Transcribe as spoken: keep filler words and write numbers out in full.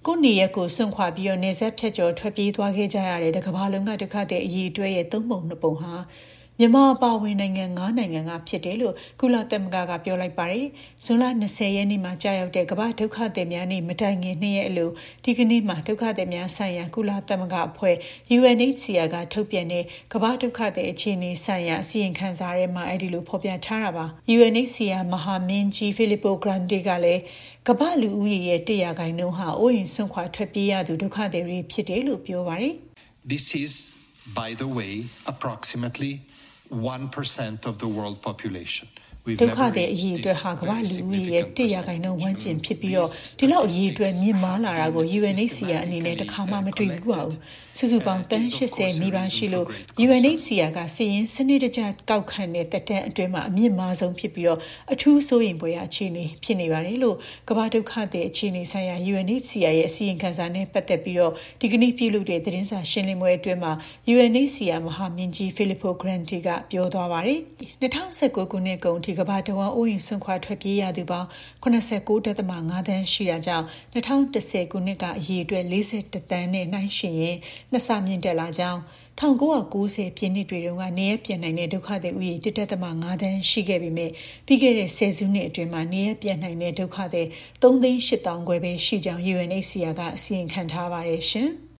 ကိုနေရက်ကိုစွန့်ခွာပြီးတော့နေဆက်ဖြတ်ကျော်ထွက်ပြေးသွားခဲ့ကြရတဲ့တကမ္ဘာလုံးကဒုက္ခသည်အရေးအတွက်ရဲ့သုံးပုံနှစ်ပုံဟာမြန်မာအပါအဝင်နိုင်ငံငါးနိုင်ငံကဖြစ်တယ်လို့ကုလသမဂ္ဂကပြောလိုက်ပါတယ်။ဇွန်လ၂၀ရက်နေ့မှာကြာရောက်တဲ့ကမ္ဘာဒုက္ခသည်များနေ့မတိုင်ခင်နှစ်ရက်အလိုဒီကနေ့မှာဒုက္ခသည်များဆိုင်ရာကုလသမဂ္ဂအဖွဲ့ U N H C R ကထုတ်ပြန်တဲ့ကမ္ဘာဒုက္ခသည်အခြေအနေဆိုင်ရာအစီရင်ခံစာထဲမှာအဲဒီလိုဖော်ပြထားတာပါ။ U N H C R မဟာမင်းကြီး Filippo Grandi ကလည်းကမ္ဘာလူဦးရေရဲ့တစ်ရာခိုင်နှုန်းဟာအိုးအိမ်စွန့်ခွာထွက်ပြေးရသူဒုက္ခသည်တွေဖြစ်တယ်လို့ပြောပါတယ်။ This is, by the way, approximately one percent of the world population. ဒုက္ခသည်အရေးအတွက်ဟာကမ္ဘာလူဦးရေရဲ့တစ်ရာခိုင်နှုန်းဝန်းကျင်ဖြစ်ပြီးတော့ဒီလောက်အရေးအတွက်မြင့်မားလာတာကို U N H C R အနေနဲ့တစ်ခါမှမတွေ့ဘူးပါဘူး။စုစုပေါင်းတန်း၈၀နီးပါးရှိလို့ U N H C R ကစီရင်စနစ်တကျကောက်ခံတဲ့တက်တန်းအတွင်းမှာအမြင့်မားဆုံးဖြစ်ပြီးတော့အထူးစိုးရိမ်ဖွယ်ရာအခြေအနေဖြစ်နေပါတယ်လို့ကမ္ဘာဒုက္ခသည်အခြေအနေဆိုင်ရာ U N H C R ရဲ့အစီရင်ခံစာနဲ့ပတ်သက်ပြီးတော့ဒီကနေ့ပြုလုပ်တဲ့သတင်းစာရှင်းလင်းပွဲအတွင်းမှာ U N H C R မဟာမင်းကြီး Filippo Grandi ကပြောသွားပါတယ်။၂၀၁၉ခုနှစ်ကုန်ဒီကမ္ဘာတဝန်းအိုးအိမ်စွန့်ခွာထွက်ပြေးရသူပေါင်း၇၉.၅သန်းရှိတာကြောင့်၂၀၁၀ခုနှစ်ကအရေအတွက်၄၁သန်းနဲ့နှိုင်းယှဉ်ရင်နှစ်ဆမြင့်တက်လာကြောင်း၁၉၉၀ပြည့်နှစ်တွေတုန်းကနေရပ်ပြန်နိုင်တဲ့ဒုက္ခသည်ဦးရေ၁.၅သန်းရှိခဲ့ပေမဲ့ပြီးခဲ့တဲ့ဆယ်စုနှစ်အတွင်းမှာနေရပ်ပြန်နိုင်တဲ့ဒုက္ခသည်၃သိန်း၈သောင်းခွဲပဲရှိကြောင်း U N H C R ကအစီရင်ခံထားပါတယ်ရှင်။